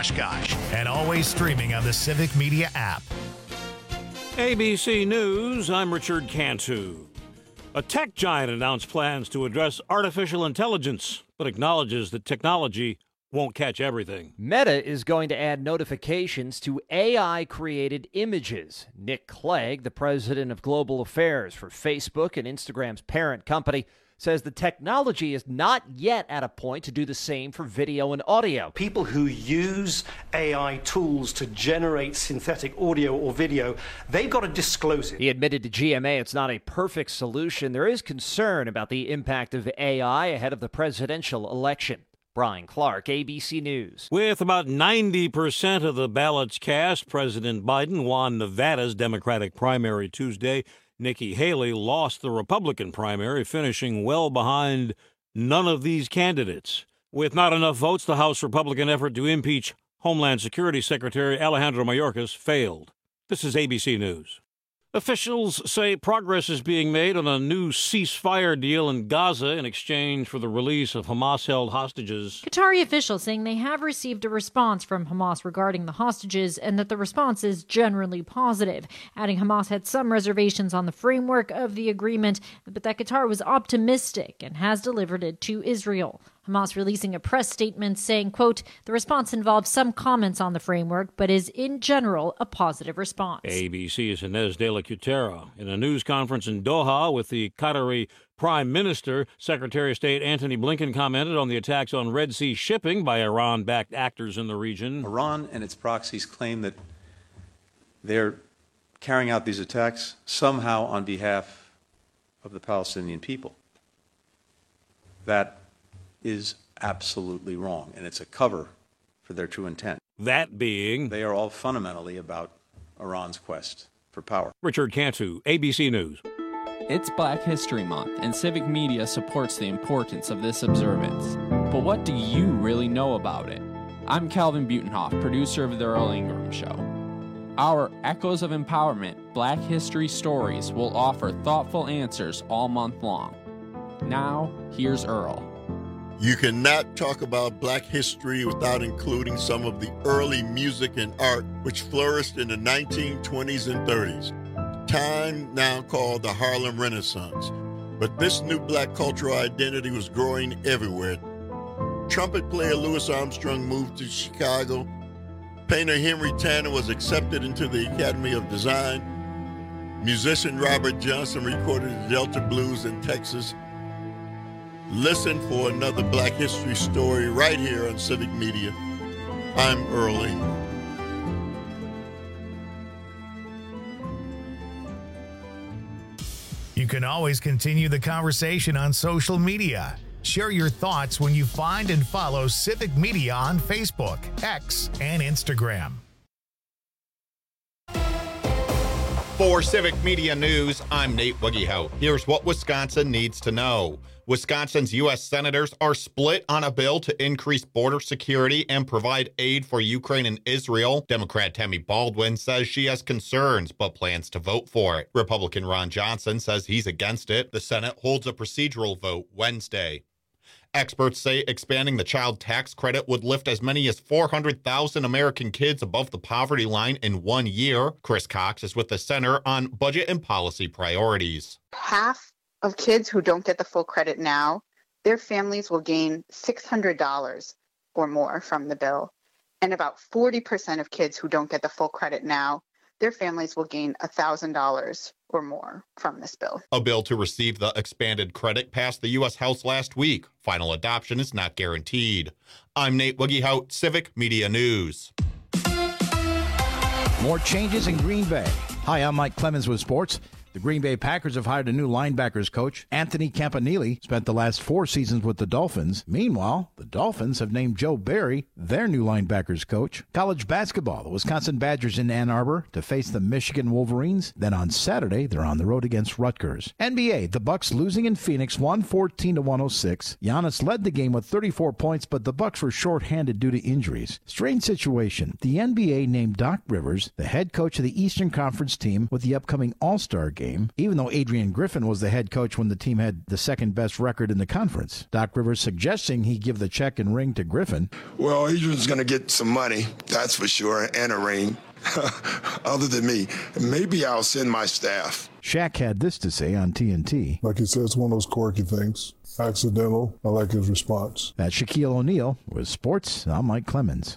Oshkosh, and always streaming on the Civic Media app. ABC News, I'm Richard Cantu. A tech giant announced plans to address artificial intelligence, but acknowledges that technology won't catch everything. Meta is going to add notifications to AI-created images. Nick Clegg, the president of global affairs for Facebook and Instagram's parent company, says the technology is not yet at a point to do the same for video and audio. People who use AI tools to generate synthetic audio or video, they've got to disclose it. He admitted to GMA it's not a perfect solution. There is concern about the impact of AI ahead of the presidential election. Brian Clark, ABC News. With about 90% of the ballots cast, President Biden won Nevada's Democratic primary Tuesday. Nikki Haley lost the Republican primary, finishing well behind none of these candidates. With not enough votes, the House Republican effort to impeach Homeland Security Secretary Alejandro Mayorkas failed. This is ABC News. Officials say progress is being made on a new ceasefire deal in Gaza in exchange for the release of Hamas-held hostages. Qatari officials saying they have received a response from Hamas regarding the hostages and that the response is generally positive, adding Hamas had some reservations on the framework of the agreement, but that Qatar was optimistic and has delivered it to Israel. Hamas releasing a press statement saying, quote, the response involves some comments on the framework, but is in general a positive response. ABC's Inez de la Cutera. In a news conference in Doha with the Qatari Prime Minister, Secretary of State Antony Blinken commented on the attacks on Red Sea shipping by Iran-backed actors in the region. Iran and its proxies claim that they're carrying out these attacks somehow on behalf of the Palestinian people. That is absolutely wrong, and it's a cover for their true intent. That being, they are all fundamentally about Iran's quest for power. Richard Cantu, ABC News. It's Black History Month, and Civic Media supports the importance of this observance. But what do you really know about it? I'm Calvin Butenhoff, producer of The Earl Ingram Show. Our Echoes of Empowerment Black History Stories will offer thoughtful answers all month long. Now, here's Earl. You cannot talk about Black history without including some of the early music and art which flourished in the 1920s and 30s, time now called the Harlem Renaissance. But this new Black cultural identity was growing everywhere. Trumpet player Louis Armstrong moved to Chicago. Painter Henry Tanner was accepted into the Academy of Design. Musician Robert Johnson recorded the Delta Blues in Texas. Listen for another Black history story right here on Civic Media. I'm Earl Ingram. You can always continue the conversation on social media. Share your thoughts when you find and follow Civic Media on Facebook, X, and Instagram. For Civic Media News, I'm Nate Wiggyhout. Here's what Wisconsin needs to know. Wisconsin's U.S. senators are split on a bill to increase border security and provide aid for Ukraine and Israel. Democrat Tammy Baldwin says she has concerns but plans to vote for it. Republican Ron Johnson says he's against it. The Senate holds a procedural vote Wednesday. Experts say expanding the child tax credit would lift as many as 400,000 American kids above the poverty line in 1 year. Chris Cox is with the Center on Budget and Policy Priorities. Half of kids who don't get the full credit now, their families will gain $600 or more from the bill. And about 40% of kids who don't get the full credit now, their families will gain $1,000 or more from this bill. A bill to receive the expanded credit passed the U.S. House last week. Final adoption is not guaranteed. I'm Nate Wiggyhout, Civic Media News. More changes in Green Bay. Hi, I'm Mike Clemens with sports. The Green Bay Packers have hired a new linebackers coach. Anthony Campanile spent the last 4 seasons with the Dolphins. Meanwhile, the Dolphins have named Joe Barry their new linebackers coach. College basketball, the Wisconsin Badgers in Ann Arbor to face the Michigan Wolverines. Then on Saturday, they're on the road against Rutgers. NBA, the Bucks losing in Phoenix 114-106. Giannis led the game with 34 points, but the Bucks were shorthanded due to injuries. Strange situation. The NBA named Doc Rivers the head coach of the Eastern Conference team with the upcoming All-Star game. game, even though Adrian Griffin was the head coach when the team had the second best record in the conference. Doc Rivers suggesting he give the check and ring to Griffin. Well, Adrian's going to get some money, that's for sure, and a ring. Other than me, maybe I'll send my staff. Shaq had this to say on TNT. Like he said, it's one of those quirky things. Accidental. I like his response. That's Shaquille O'Neal with sports. I'm Mike Clemens.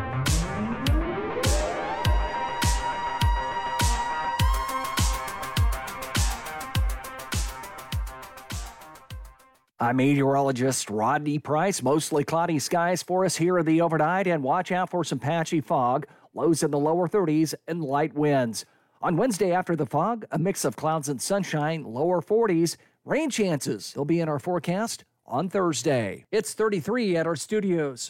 I'm meteorologist Rodney Price. Mostly cloudy skies for us here in the overnight, and watch out for some patchy fog. Lows in the lower 30s and light winds. On Wednesday after the fog, a mix of clouds and sunshine, lower 40s. Rain chances will be in our forecast on Thursday. It's 33 at our studios.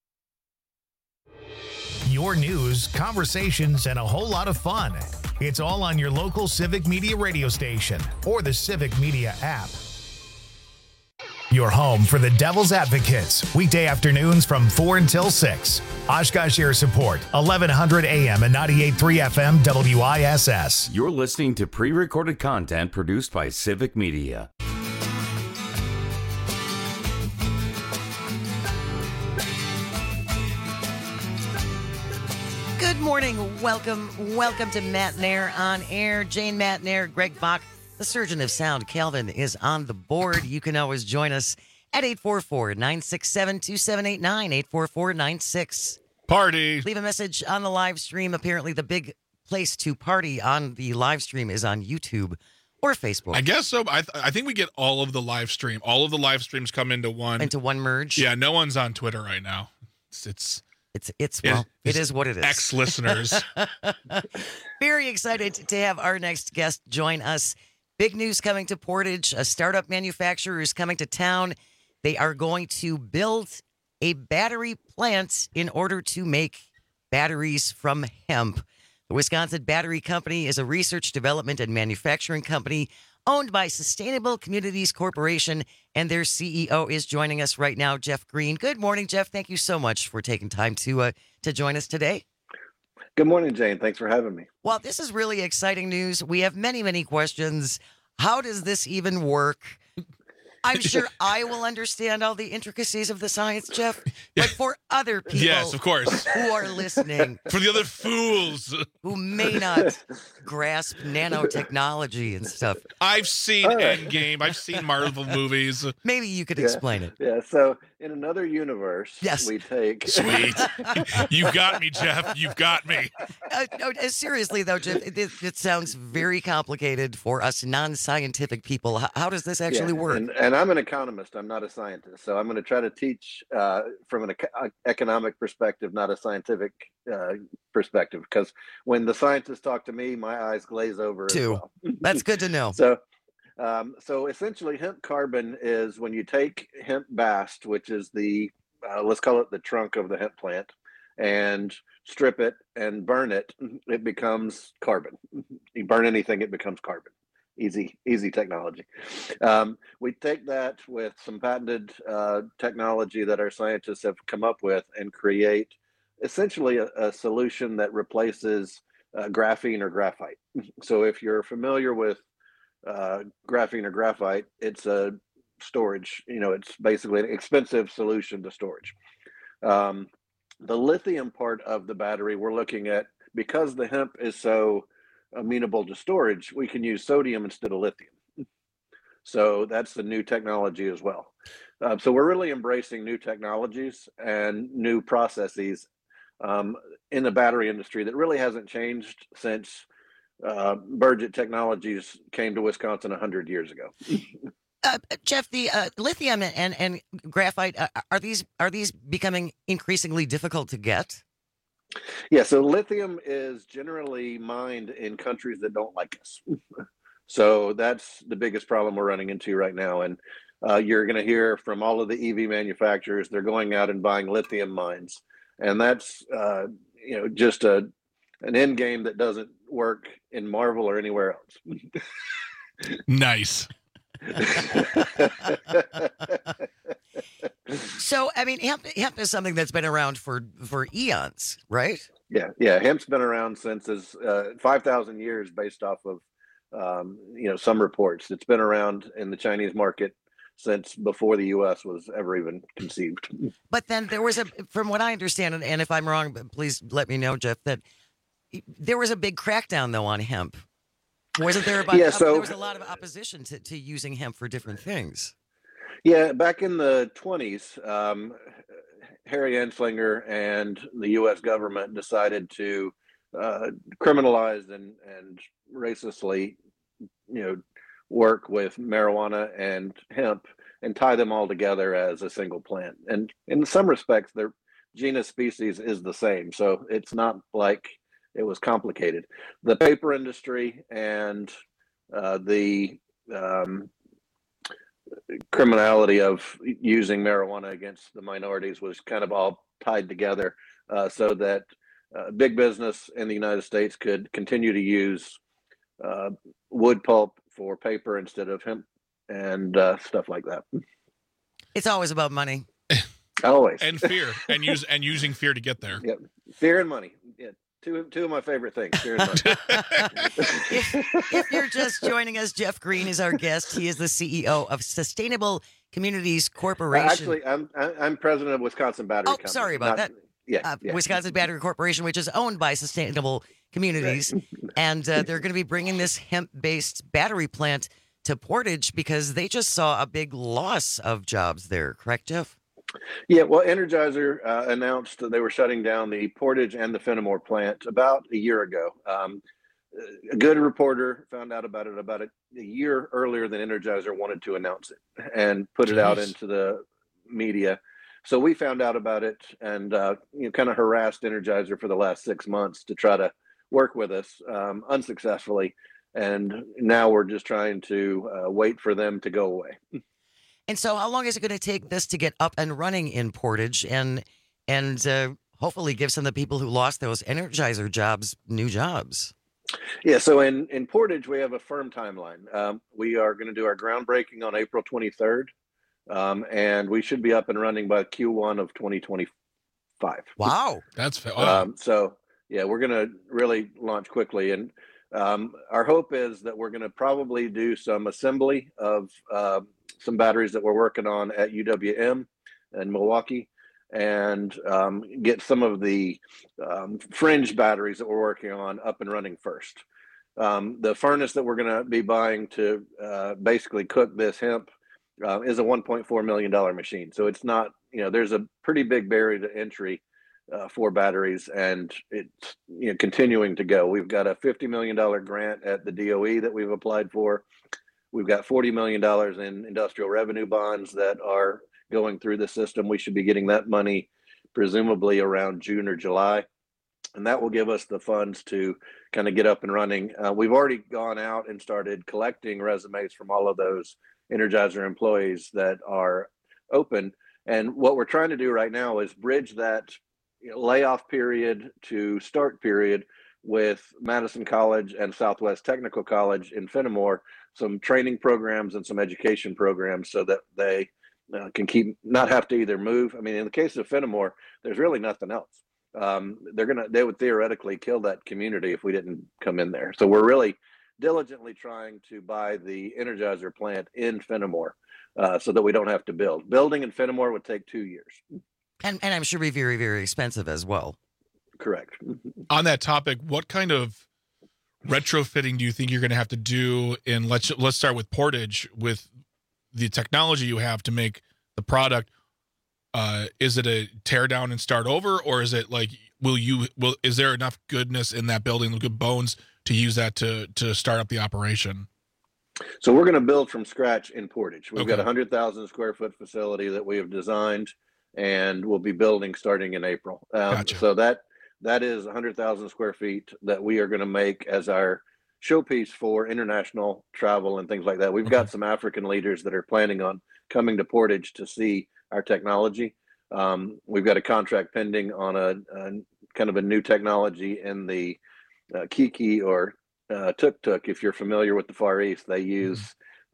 Your news, conversations, and a whole lot of fun. It's all on your local Civic Media radio station or the Civic Media app. Your home for the Devil's Advocates, weekday afternoons from 4 until 6. Oshkosh Air Support, 1100 AM and 98.3 FM WISS. You're listening to pre-recorded content produced by Civic Media. Good morning. Welcome to Matt Nair on air. Jane Matt Nair, Greg Bach. The surgeon of sound, Calvin, is on the board. You can always join us at 844-967-2789, 844-96. Party. Leave a message on the live stream. Apparently, the big place to party on the live stream is on YouTube or Facebook. I guess so. I think we get all of the live stream. All of the live streams come into one. Into one merge? Yeah, no one's on Twitter right now. It is what it is. Ex-listeners. Very excited to have our next guest join us. Big news coming to Portage. A startup manufacturer is coming to town. They are going to build a battery plant in order to make batteries from hemp. The Wisconsin Battery Company is a research, development, and manufacturing company owned by Sustainable Communities Corporation, and their CEO is joining us right now, Jeff Green. Good morning, Jeff. Thank you so much for taking time to join us today. Good morning, Jane. Thanks for having me. Well, this is really exciting news. We have many, many questions. How does this even work? I'm sure I will understand all the intricacies of the science, Jeff, but for other people, yes, of course, who are listening, for the other fools who may not grasp nanotechnology and stuff. I've seen Endgame. I've seen Marvel movies. Maybe you could explain it. Yeah. So in another universe, we take. Sweet. You've got me, Jeff. You've got me. No, seriously, though, Jeff, it sounds very complicated for us non-scientific people. How does this actually work? And I'm an economist. I'm not a scientist. So I'm going to try to teach from an economic perspective, not a scientific perspective. Because when the scientists talk to me, my eyes glaze over as well. That's good to know. So essentially, hemp carbon is when you take hemp bast, which is the, let's call it the trunk of the hemp plant, and strip it and burn it, it becomes carbon. You burn anything, it becomes carbon. Easy technology. We take that with some patented technology that our scientists have come up with and create essentially a solution that replaces graphene or graphite. So if you're familiar with graphene or graphite, it's a storage, it's basically an expensive solution to storage. The lithium part of the battery we're looking at, because the hemp is so amenable to storage, we can use sodium instead of lithium. So that's the new technology as well. So we're really embracing new technologies and new processes in the battery industry that really hasn't changed since Burgett Technologies came to Wisconsin 100 years ago. Jeff, the lithium and graphite, are these becoming increasingly difficult to get? Yeah, so lithium is generally mined in countries that don't like us. So that's the biggest problem we're running into right now. And you're going to hear from all of the EV manufacturers, they're going out and buying lithium mines. And that's, just an end game that doesn't work in Marvel or anywhere else. Nice. So, I mean, hemp is something that's been around for eons, right? Yeah. Hemp's been around since 5,000 years based off of some reports. It's been around in the Chinese market since before the U.S. was ever even conceived. But then there was from what I understand, and if I'm wrong, please let me know, Jeff, that there was a big crackdown, though, on hemp. Wasn't there? There was a lot of opposition to using hemp for different things. Yeah, back in the 20s, Harry Anslinger and the U.S. government decided to criminalize and racistly, work with marijuana and hemp and tie them all together as a single plant. And in some respects, their genus species is the same. So it's not like it was complicated. The paper industry and the criminality of using marijuana against the minorities was kind of all tied together so that big business in the United States could continue to use wood pulp for paper instead of hemp and stuff like that. It's always about money. Always. And fear, and using fear to get there. Yep. Fear and money. Yeah. Two of my favorite things, fear and money. If you're just joining us, Jeff Green is our guest. He is the CEO of Sustainable Communities Corporation. Actually, I'm president of Wisconsin Battery Company. Sorry about that. Yeah, Wisconsin Battery Corporation, which is owned by Sustainable Communities. Right. And they're going to be bringing this hemp-based battery plant to Portage because they just saw a big loss of jobs there. Correct, Jeff? Yeah, well, Energizer announced that they were shutting down the Portage and the Fenimore plant about a year ago. A good reporter found out about it about a year earlier than Energizer wanted to announce it and put it out into the media. So we found out about it and kind of harassed Energizer for the last 6 months to try to work with us unsuccessfully. And now we're just trying to wait for them to go away. And so how long is it going to take this to get up and running in Portage and hopefully give some of the people who lost those Energizer jobs new jobs? Yeah, so in Portage, we have a firm timeline. We are going to do our groundbreaking on April 23rd, and we should be up and running by Q1 of 2025. Wow. That's wow. So, yeah, we're going to really launch quickly. And our hope is that we're going to probably do some assembly of some batteries that we're working on at UWM in Milwaukee and get some of the fringe batteries that we're working on up and running first. The furnace that we're going to be buying to basically cook this hemp is a $1.4 million machine. So it's not, there's a pretty big barrier to entry for batteries, and it's continuing to go. We've got a $50 million grant at the DOE that we've applied for. We've got $40 million in industrial revenue bonds that are going through the system. We should be getting that money presumably around June or July, and that will give us the funds to kind of get up and running. We've already gone out and started collecting resumes from all of those Energizer employees that are open, and what we're trying to do right now is bridge that layoff period to start period with Madison College and Southwest Technical College in Fenimore, some training programs and some education programs so that they can not have to either move. I mean, in the case of Fenimore, there's really nothing else. They would theoretically kill that community if we didn't come in there. So we're really diligently trying to buy the Energizer plant in Fenimore so that we don't have to build. Building in Fenimore would take 2 years. And I'm sure be very, very expensive as well. Correct. On that topic, what kind of retrofitting do you think you're going to have to do in, let's start with Portage, with the technology you have to make the product? Is it a tear down and start over, or is it like, is there enough goodness in that building, good bones to use that to start up the operation? So we're going to build from scratch in Portage. We've got a 100,000 square foot facility that we have designed, and we'll be building starting in April. Gotcha. So that is 100,000 square feet that we are going to make as our showpiece for international travel and things like that. We've got some African leaders that are planning on coming to Portage to see our technology. We've got a contract pending on a kind of a new technology in the Kiki or tuk-tuk. If you're familiar with the Far East, they use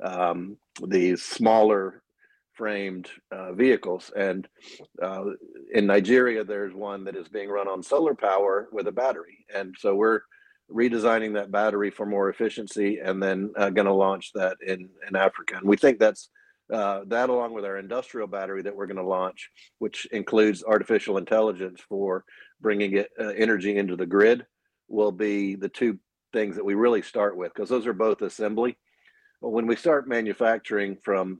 these smaller framed vehicles, and in Nigeria there's one that is being run on solar power with a battery, and so we're redesigning that battery for more efficiency, and then going to launch that in Africa. And we think that's that, along with our industrial battery that we're going to launch, which includes artificial intelligence for bringing energy into the grid, will be the two things that we really start with, because those are both assembly. But when we start manufacturing from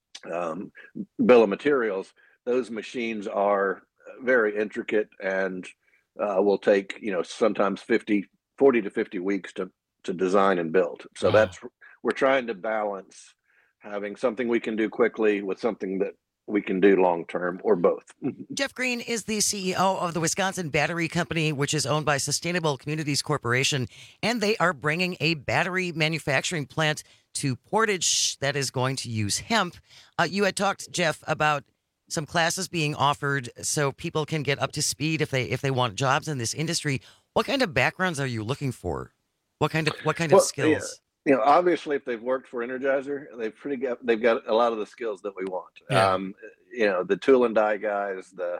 bill of materials, those machines are very intricate and will take, sometimes 40 to 50 weeks to design and build. So we're trying to balance having something we can do quickly with something that we can do long-term, or both. Jeff Green is the CEO of the Wisconsin Battery Company, which is owned by Sustainable Communities Corporation, and they are bringing a battery manufacturing plant to Portage that is going to use hemp. You had talked, Jeff, about some classes being offered so people can get up to speed if they want jobs in this industry. What kind of backgrounds are you looking for? What kind of skills? Yeah. Obviously, if they've worked for Energizer, they've got a lot of the skills that we want. Yeah. The tool and die guys, the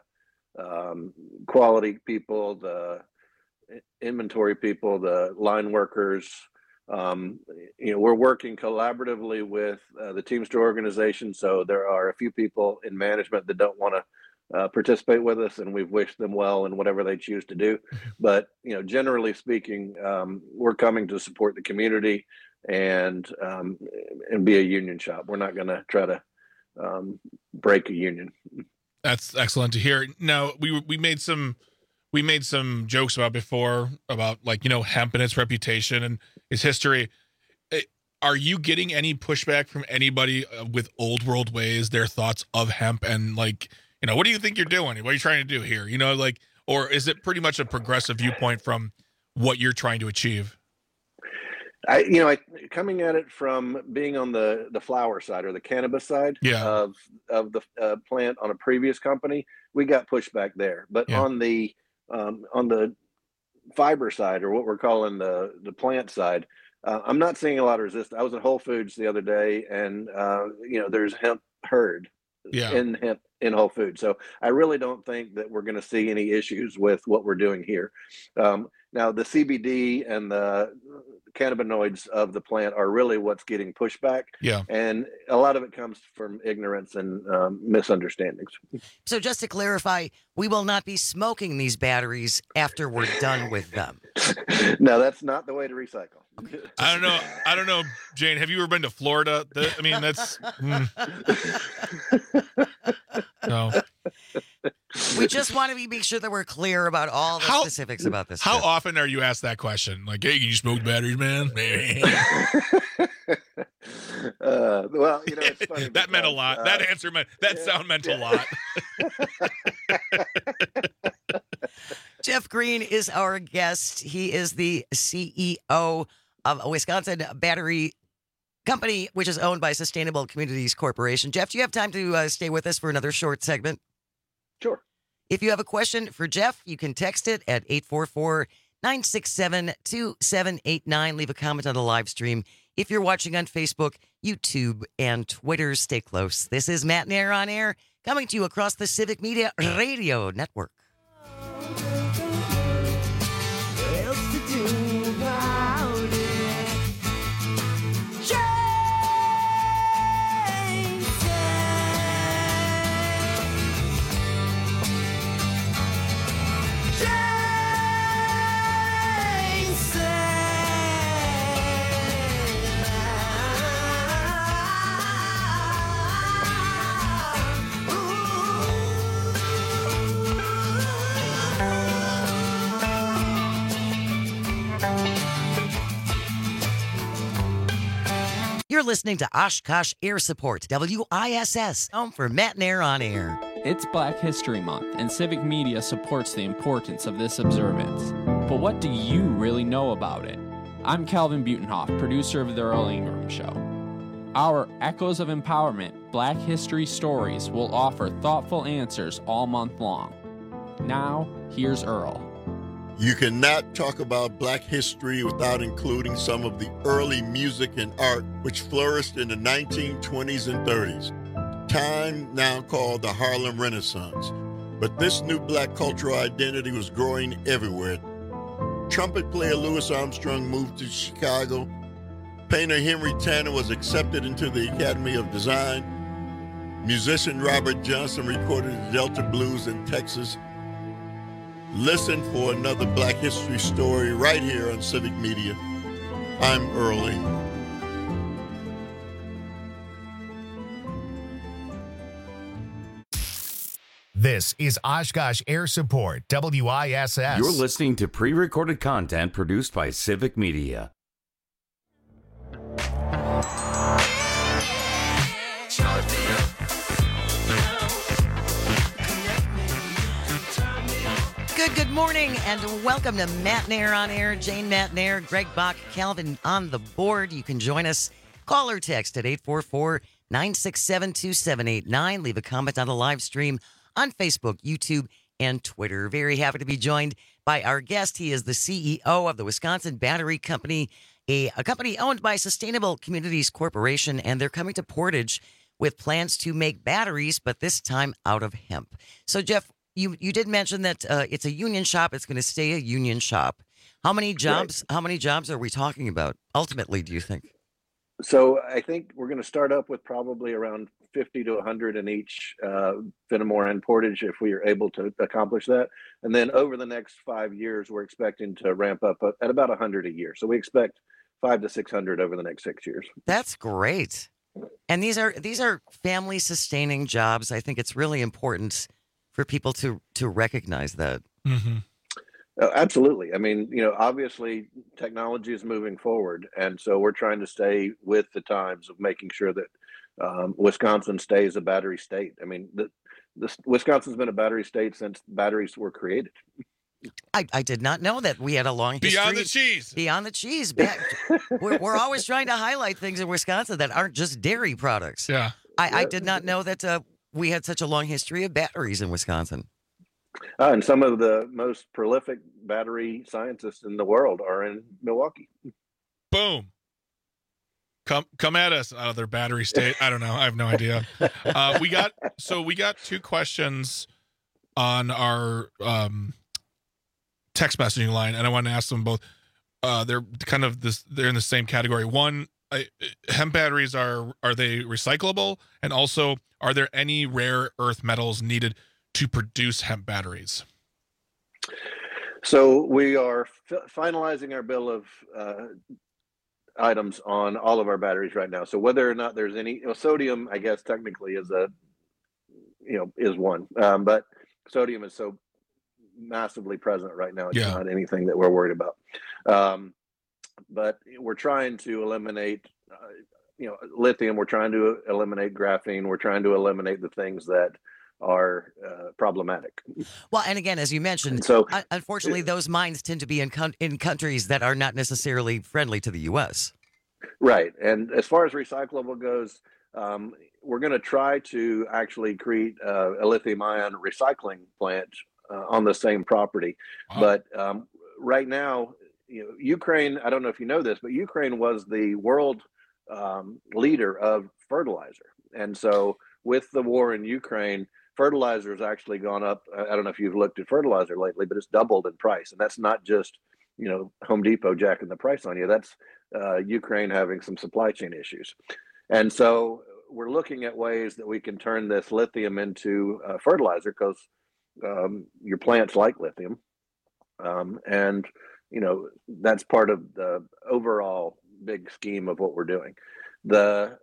quality people, the inventory people, the line workers. We're working collaboratively with the Teamster organization, so there are a few people in management that don't want to participate with us, and we've wished them well in whatever they choose to do. But generally speaking, we're coming to support the community and be a union shop. We're not going to try to break a union. That's excellent to hear. Now, we made some jokes about before about hemp and its reputation and its history. Are you getting any pushback from anybody with old world ways, their thoughts of hemp, and what do you think you're doing? What are you trying to do here? Or is it pretty much a progressive viewpoint from what you're trying to achieve? Coming at it from being on the flower side or the cannabis side of the plant on a previous company, we got pushback there. But on the fiber side, or what we're calling the plant side, I'm not seeing a lot of resistance. I was at Whole Foods the other day, and there's hemp herd in Whole Foods. So I really don't think that we're going to see any issues with what we're doing here. Now, the CBD and the cannabinoids of the plant are really what's getting pushback. Yeah. And a lot of it comes from ignorance and misunderstandings. So just to clarify, we will not be smoking these batteries after we're done with them. No, that's not the way to recycle. I don't know, Jane, have you ever been to Florida? That's... No. We just want to make sure that we're clear about all the specifics about this. How often are you asked that question? Hey, can you smoke batteries, man? Well, it's funny. That meant a lot. That answer meant, sound meant a lot. Jeff Green is our guest. He is the CEO of a Wisconsin Battery Company, which is owned by Sustainable Communities Corporation. Jeff, do you have time to stay with us for another short segment? Sure. If you have a question for Jeff, you can text it at 844-967-2789. Leave a comment on the live stream. If you're watching on Facebook, YouTube, and Twitter, stay close. This is Matt Nair on Air, coming to you across the Civic Media Radio Network. You're listening to Oshkosh Air Support, WISS, home for Matt Nair on Air. It's Black History Month, and Civic Media supports the importance of this observance. But what do you really know about it? I'm Calvin Butenhoff, producer of The Earl Ingram Show. Our Echoes of Empowerment Black History Stories will offer thoughtful answers all month long. Now, here's Earl. You cannot talk about Black history without including some of the early music and art which flourished in the 1920s and 30s, time now called the Harlem Renaissance. But this new Black cultural identity was growing everywhere. Trumpet player Louis Armstrong moved to Chicago. Painter Henry Tanner was accepted into the Academy of Design. Musician Robert Johnson recorded the Delta Blues in Texas. Listen for another Black History story right here on Civic Media. I'm Earl Ingram. This is Oshkosh Air Support, WISS. You're listening to pre-recorded content produced by Civic Media. Good morning, and welcome to Matt Nair on Air. Jane Matt Nair, Greg Bach, Calvin on the board. You can join us. Call or text at 844-967-2789. Leave a comment on the live stream on Facebook, YouTube, and Twitter. Very happy to be joined by our guest. He is the CEO of the Wisconsin Battery Company, a company owned by Sustainable Communities Corporation, and they're coming to Portage with plans to make batteries, but this time out of hemp. So, Jeff, you did mention that it's a union shop. It's going to stay a union shop. How many jobs? Right. How many jobs are we talking about ultimately, do you think? So I think we're going to start up with probably around 50 to 100 in each Fenimore and Portage if we are able to accomplish that. And then over the next 5 years, we're expecting to ramp up at about 100 a year. So we expect 500 to 600 over the next 6 years. That's great. And these are family sustaining jobs. I think it's really important for people to recognize that. Mm-hmm. Absolutely. I mean, obviously technology is moving forward. And so we're trying to stay with the times of making sure that Wisconsin stays a battery state. I mean, Wisconsin's been a battery state since batteries were created. I did not know that we had a long history. Beyond the cheese. Beyond the cheese. We're always trying to highlight things in Wisconsin that aren't just dairy products. Yeah. I did not know that we had such a long history of batteries in Wisconsin. And some of the most prolific battery scientists in the world are in Milwaukee. Boom. Come at us, other battery state. I don't know. I have no idea. We got two questions on our text messaging line, and I want to ask them both. They're kind of they're in the same category. One, hemp batteries are they recyclable? And also, are there any rare earth metals needed to produce hemp batteries? So we are finalizing our bill of items on all of our batteries right now. So whether or not there's any sodium, I guess technically is one, but sodium is so massively present right now. It's not anything that we're worried about. But we're trying to eliminate, lithium. We're trying to eliminate graphene. We're trying to eliminate the things that are problematic. Well, and again, as you mentioned, unfortunately, those mines tend to be in countries that are not necessarily friendly to the U.S. Right. And as far as recyclable goes, we're going to try to actually create a lithium-ion recycling plant on the same property. Wow. But right now, Ukraine, I don't know if you know this, but Ukraine was the world leader of fertilizer. And so with the war in Ukraine, fertilizer has actually gone up. I don't know if you've looked at fertilizer lately, but it's doubled in price. And that's not just, Home Depot jacking the price on you. That's Ukraine having some supply chain issues. And so we're looking at ways that we can turn this lithium into fertilizer because your plants like lithium. And, that's part of the overall big scheme of what we're doing. The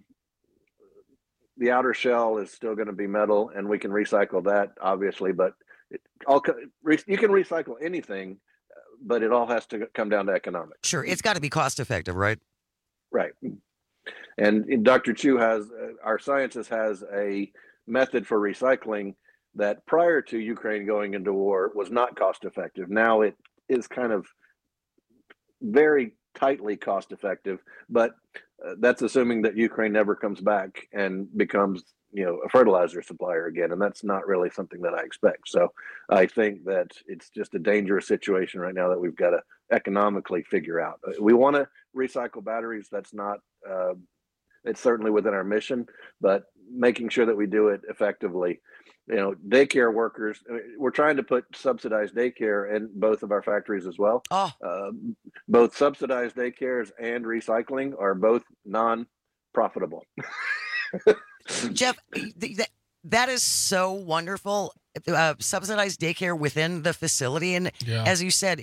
outer shell is still going to be metal, and we can recycle that, obviously. But you can recycle anything, but it all has to come down to economics. Sure, it's got to be cost effective, right? Right. And Dr. Chu our scientist has a method for recycling that prior to Ukraine going into war was not cost effective. Now it is kind of very tightly cost effective, but that's assuming that Ukraine never comes back and becomes, a fertilizer supplier again. And that's not really something that I expect. So I think that it's just a dangerous situation right now that we've got to economically figure out. We want to recycle batteries. That's not, it's certainly within our mission, but making sure that we do it effectively daycare workers. We're trying to put subsidized daycare in both of our factories as well. Both subsidized daycares and recycling are both non-profitable. Jeff, that is so wonderful. Subsidized daycare within the facility, and as you said,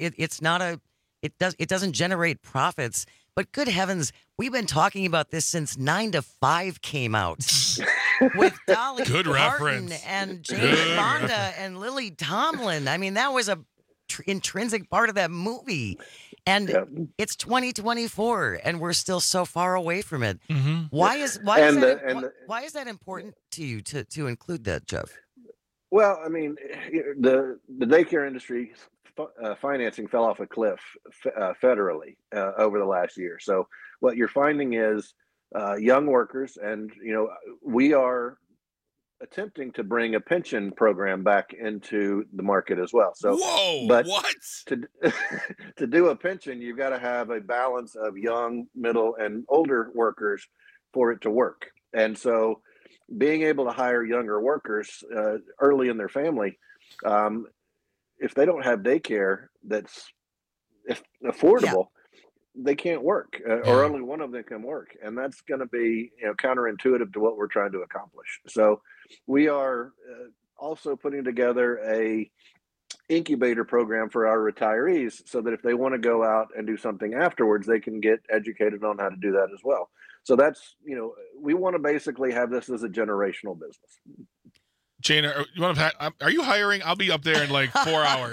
it doesn't generate profits. But good heavens, we've been talking about this since 9 to 5 came out with Dolly Parton and Jane Fonda and Lily Tomlin. I mean, that was a intrinsic part of that movie. And it's 2024, and we're still so far away from it. Mm-hmm. Why is that important to you to include that, Jeff? Well, I mean, the daycare industry financing fell off a cliff federally over the last year. So what you're finding is young workers, and we are attempting to bring a pension program back into the market as well. So, what? To do a pension, you've got to have a balance of young, middle, and older workers for it to work. And so, being able to hire younger workers early in their family, if they don't have daycare that's affordable, they can't work, or only one of them can work, and that's going to be counterintuitive to what we're trying to accomplish. So we are also putting together a incubator program for our retirees, so that if they want to go out and do something afterwards, they can get educated on how to do that as well. So that's we want to basically have this as a generational business. Jane, are you hiring? I'll be up there in like 4 hours.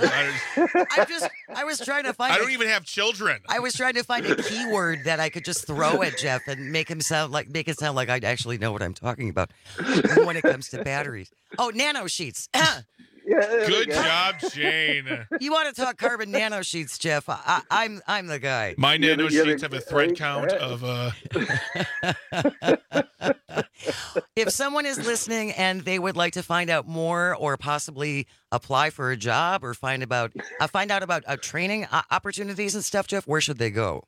I was trying to find. I don't even have children. I was trying to find a keyword that I could just throw at Jeff and make it sound like I actually know what I'm talking about when it comes to batteries. Oh, nano sheets. Good job, Jane. You want to talk carbon nano sheets, Jeff? I'm the guy. My nano sheets have a thread count of. If someone is listening and they would like to find out more, or possibly apply for a job, or find out about training opportunities and stuff, Jeff, where should they go?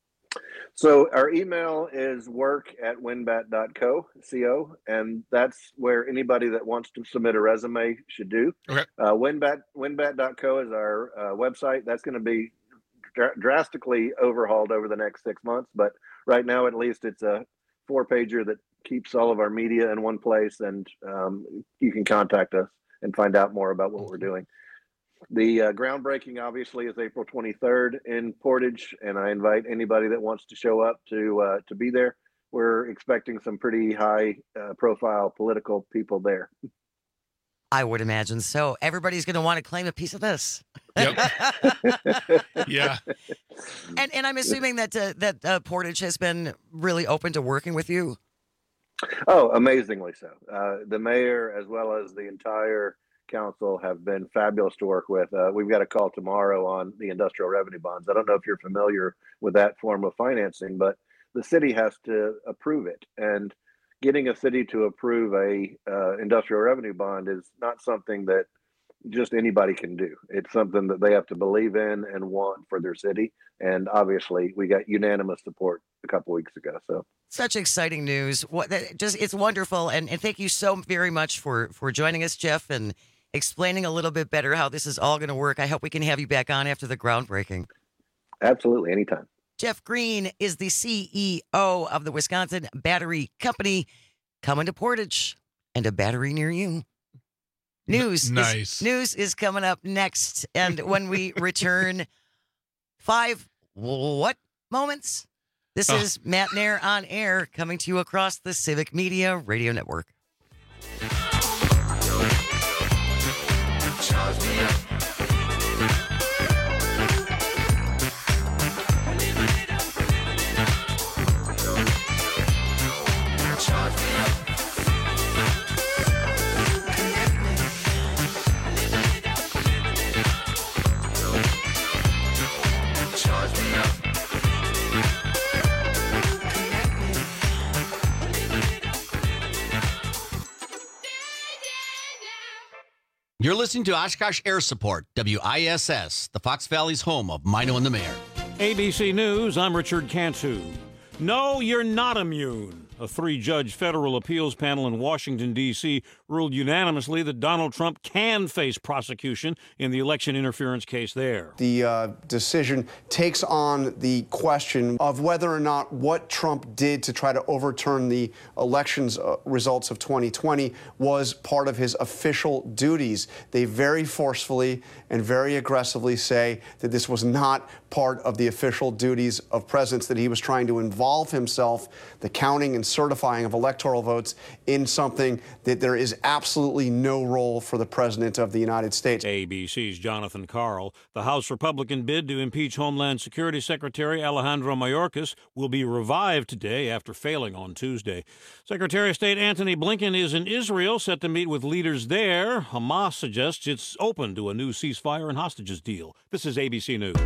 So our email is work@winbat.co, and that's where anybody that wants to submit a resume should do. Okay. Winbat.co is our website. That's going to be drastically overhauled over the next 6 months, but right now at least it's a 4-pager that keeps all of our media in one place, and you can contact us and find out more about what we're doing. The groundbreaking obviously is April 23rd in Portage, and I invite anybody that wants to show up to be there. We're expecting some pretty high profile political people there. I would imagine so. Everybody's going to want to claim a piece of this. Yep. Yeah. And I'm assuming that Portage has been really open to working with you. Oh, amazingly so. The mayor, as well as the entire council, have been fabulous to work with. We've got a call tomorrow on the industrial revenue bonds. I don't know if you're familiar with that form of financing, but the city has to approve it. And getting a city to approve a industrial revenue bond is not something that just anybody can do. It's something that they have to believe in and want for their city. And obviously, we got unanimous support a couple weeks ago. So such exciting news! It's wonderful, and thank you so very much for joining us, Jeff, and explaining a little bit better how this is all going to work. I hope we can have you back on after the groundbreaking. Absolutely, anytime. Jeff Green is the CEO of the Wisconsin Battery Company, coming to Portage and a battery near you. News is coming up next, and when we return, 5 what moments? This is Matt Nair on air, coming to you across the Civic Media Radio Network. Charge me up. You're listening to Oshkosh Air Support, WISS, the Fox Valley's home of Mino and the Mayor. ABC News, I'm Richard Cantu. No, you're not immune. A 3-judge federal appeals panel in Washington, D.C. ruled unanimously that Donald Trump can face prosecution in the election interference case there. The decision takes on the question of whether or not what Trump did to try to overturn the elections results of 2020 was part of his official duties. They very forcefully and very aggressively say that this was not part of the official duties of presidents, that he was trying to involve himself, the counting and certifying of electoral votes, in something that there is absolutely no role for the President of the United States. ABC's Jonathan Karl. The House Republican bid to impeach Homeland Security Secretary Alejandro Mayorkas will be revived today after failing on Tuesday. Secretary of State Antony Blinken is in Israel, set to meet with leaders there. Hamas suggests it's open to a new ceasefire and hostages deal. This is ABC News.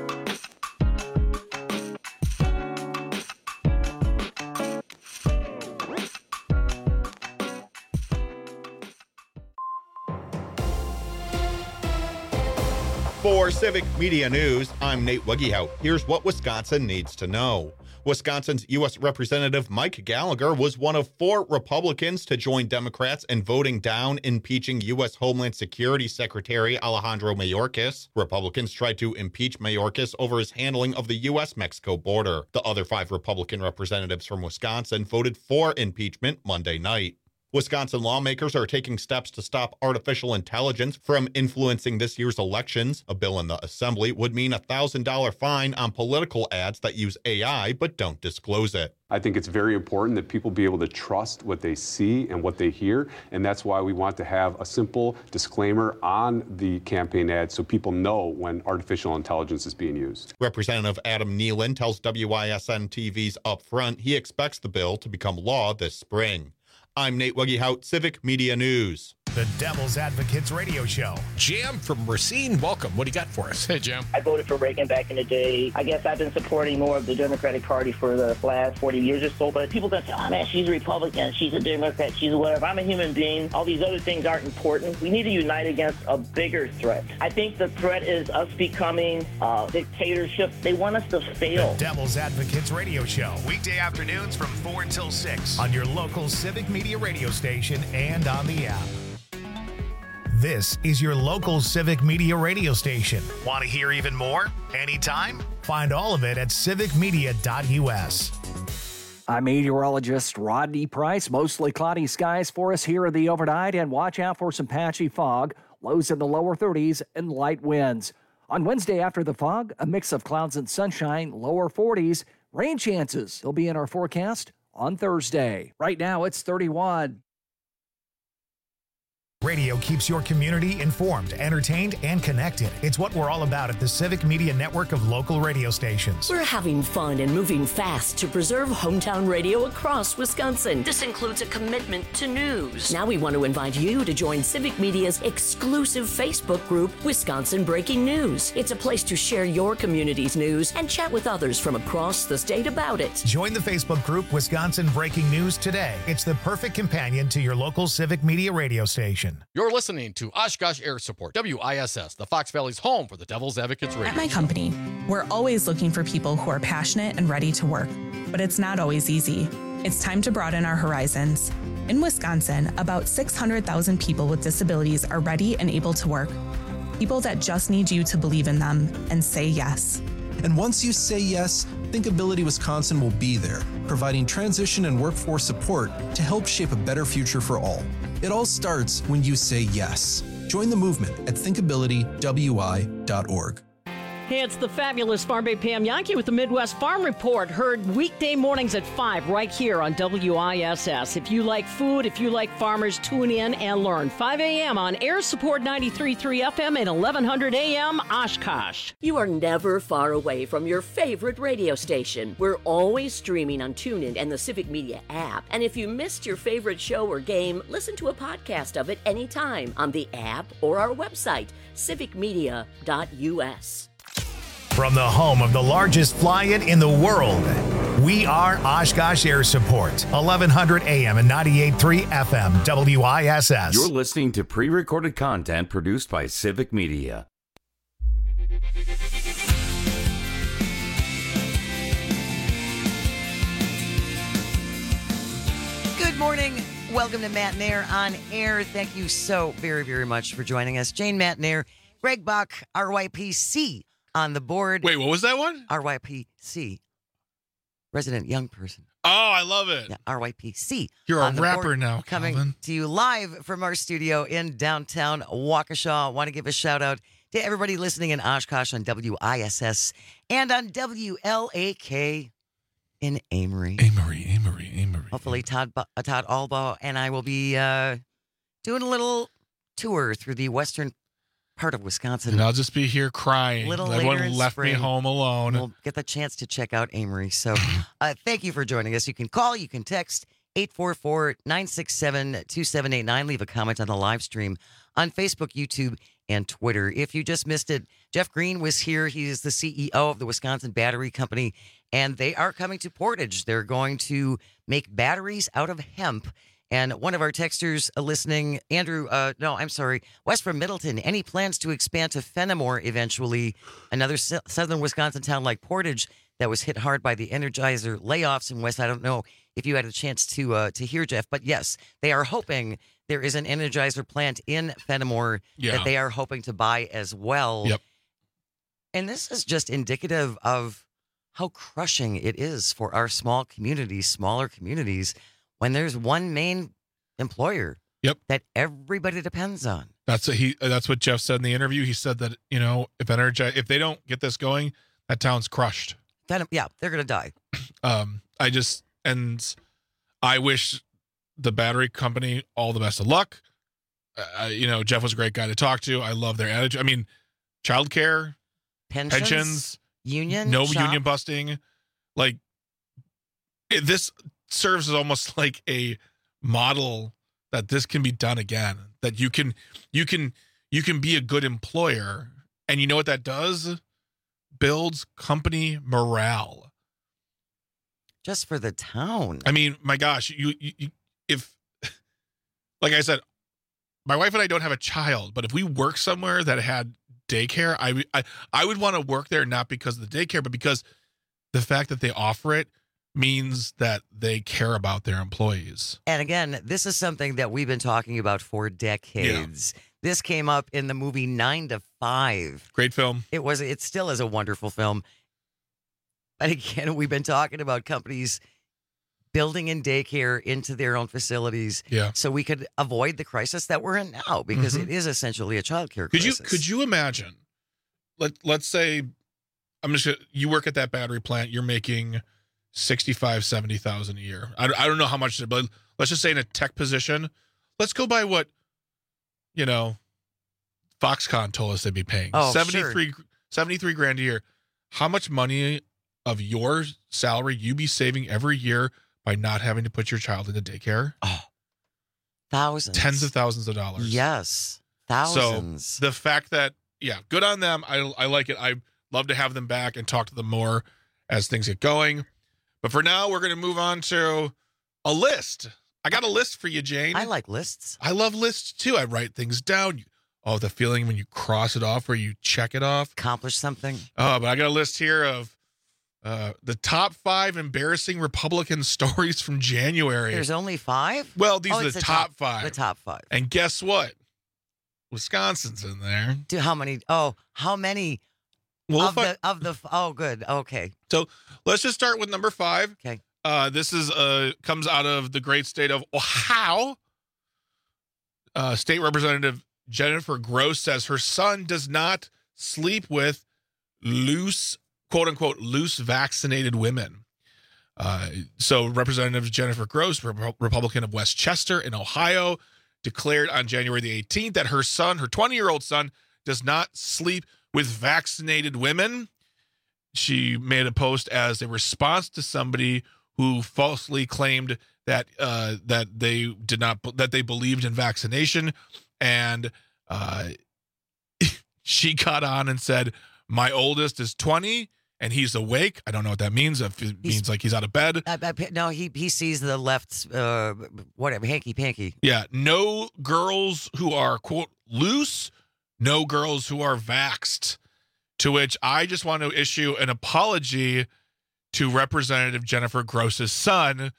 For Civic Media News, I'm Nate Wuggehout. Here's what Wisconsin needs to know. Wisconsin's U.S. Representative Mike Gallagher was one of 4 Republicans to join Democrats in voting down impeaching U.S. Homeland Security Secretary Alejandro Mayorkas. Republicans tried to impeach Mayorkas over his handling of the U.S.-Mexico border. The other 5 Republican representatives from Wisconsin voted for impeachment Monday night. Wisconsin lawmakers are taking steps to stop artificial intelligence from influencing this year's elections. A bill in the Assembly would mean a $1,000 fine on political ads that use AI but don't disclose it. I think it's very important that people be able to trust what they see and what they hear, and that's why we want to have a simple disclaimer on the campaign ad so people know when artificial intelligence is being used. Representative Adam Nealon tells WISN TV's Upfront he expects the bill to become law this spring. I'm Nate Wuggehout, Civic Media News. The Devil's Advocates Radio Show. Jam from Racine, welcome. What do you got for us? Hey, Jam. I voted for Reagan back in the day. I guess I've been supporting more of the Democratic Party for the last 40 years or so. But people that say, oh, man, she's a Republican, she's a Democrat, she's a whatever. I'm a human being. All these other things aren't important. We need to unite against a bigger threat. I think the threat is us becoming a dictatorship. They want us to fail. The Devil's Advocates Radio Show. Weekday afternoons from 4 until 6 on your local Civic Media radio station and on the app. This is your local Civic Media radio station. Want to hear even more? Anytime? Find all of it at civicmedia.us. I'm meteorologist Rodney Price. Mostly cloudy skies for us here in the overnight, and watch out for some patchy fog. Lows in the lower 30s and light winds. On Wednesday after the fog, a mix of clouds and sunshine, lower 40s. Rain chances will be in our forecast on Thursday. Right now, it's 31. Radio keeps your community informed, entertained, and connected. It's what we're all about at the Civic Media Network of local radio stations. We're having fun and moving fast to preserve hometown radio across Wisconsin. This includes a commitment to news. Now we want to invite you to join Civic Media's exclusive Facebook group, Wisconsin Breaking News. It's a place to share your community's news and chat with others from across the state about it. Join the Facebook group Wisconsin Breaking News today. It's the perfect companion to your local Civic Media radio station. You're listening to Oshkosh Air Support, WISS, the Fox Valley's home for the Devil's Advocates Radio. At my company, we're always looking for people who are passionate and ready to work, but it's not always easy. It's time to broaden our horizons. In Wisconsin, about 600,000 people with disabilities are ready and able to work. People that just need you to believe in them and say yes. And once you say yes, Thinkability Wisconsin will be there, providing transition and workforce support to help shape a better future for all. It all starts when you say yes. Join the movement at thinkabilitywi.org. Hey, it's the fabulous Farm Bay Pam Yankee with the Midwest Farm Report, heard weekday mornings at 5 right here on WISS. If you like food, if you like farmers, tune in and learn. 5 a.m. on Air Support 93.3 FM and 1100 a.m. Oshkosh. You are never far away from your favorite radio station. We're always streaming on TuneIn and the Civic Media app. And if you missed your favorite show or game, listen to a podcast of it anytime on the app or our website, civicmedia.us. From the home of the largest fly-in in the world, we are Oshkosh Air Support, 1100 AM and 98.3 FM, WISS. You're listening to pre-recorded content produced by Civic Media. morning. Welcome to Matt Nair on Air. Thank you so very, very much for joining us. Jane Matt Nair, Greg Bach, RYPC on the board. Wait, what was that one? RYPC, Resident Young Person. Oh, I love it. Yeah, RYPC. You're a rapper now, Coming Calvin. to you live from our studio in downtown Waukesha. Want to give a shout out to everybody listening in Oshkosh on WISS and on WLAK in Amory. Amory. Hopefully Todd Albaugh and I will be doing a little tour through the western part of Wisconsin. And I'll just be here crying. Everyone left me home alone. We'll get the chance to check out Amory. So thank you for joining us. You can call, you can text 844-967-2789. Leave a comment on the live stream on Facebook, YouTube, and Twitter. If you just missed it, Jeff Green was here. He is the CEO of the Wisconsin Battery Company, and they are coming to Portage. They're going to make batteries out of hemp. And one of our texters listening, Wes from Middleton, any plans to expand to Fenimore eventually, another southern Wisconsin town like Portage that was hit hard by the Energizer layoffs. And Wes, I don't know if you had a chance to hear Jeff, but yes, they are hoping there is an Energizer plant in Fenimore that they are hoping to buy as well. Yep. And this is just indicative of how crushing it is for our smaller communities, when there's one main employer that everybody depends on. That's what Jeff said in the interview. He said that, if they don't get this going, that town's crushed. They're going to die. I wish the battery company all the best of luck. Jeff was a great guy to talk to. I love their attitude. I mean, childcare, pensions, union busting. Like, this serves as almost like a model that this can be done again. That you can be a good employer, and you know what that does? Builds company morale. Just for the town. I mean, my gosh, if like I said, my wife and I don't have a child, but if we work somewhere that had daycare, I would want to work there, not because of the daycare, but because the fact that they offer it means that they care about their employees. And again, this is something that we've been talking about for decades. Yeah. This came up in the movie 9 to 5. Great film. It still is a wonderful film. But again, we've been talking about companies building in daycare into their own facilities so we could avoid the crisis that we're in now, because it is essentially a childcare crisis. Could you imagine, let's say, you work at that battery plant, you're making $65,000-$70,000 a year. I don't know how much, but let's just say in a tech position, let's go by what, Foxconn told us they'd be paying. Oh, 73 grand a year. How much money of your salary you be saving every year by not having to put your child into daycare? Oh, thousands. Tens of thousands of dollars. Yes. Thousands. So the fact that, good on them. I like it. I'd love to have them back and talk to them more as things get going. But for now, we're going to move on to a list. I got a list for you, Jane. I like lists. I love lists, too. I write things down. The feeling when you cross it off or you check it off. Accomplish something. But I got a list here of the top 5 embarrassing Republican stories from January. There's only 5? Well, these are the top 5. The top 5. And guess what? Wisconsin's in there. How many? Well, good. Okay. So let's just start with number 5. Okay. This is comes out of the great state of Ohio. State Representative Jennifer Gross says her son does not sleep with quote unquote loose vaccinated women. So Representative Jennifer Gross, Republican of Westchester in Ohio, declared on January the 18th that her son, her 20-year-old son, does not sleep with vaccinated women. She made a post as a response to somebody who falsely claimed that they believed in vaccination, and she got on and said, "My oldest is 20 and he's awake." I don't know what that means. If it means like he's out of bed. No, he sees the left's whatever hanky panky. Yeah, no girls who are quote loose, no girls who are vaxxed. To which I just want to issue an apology to Representative Jennifer Gross's son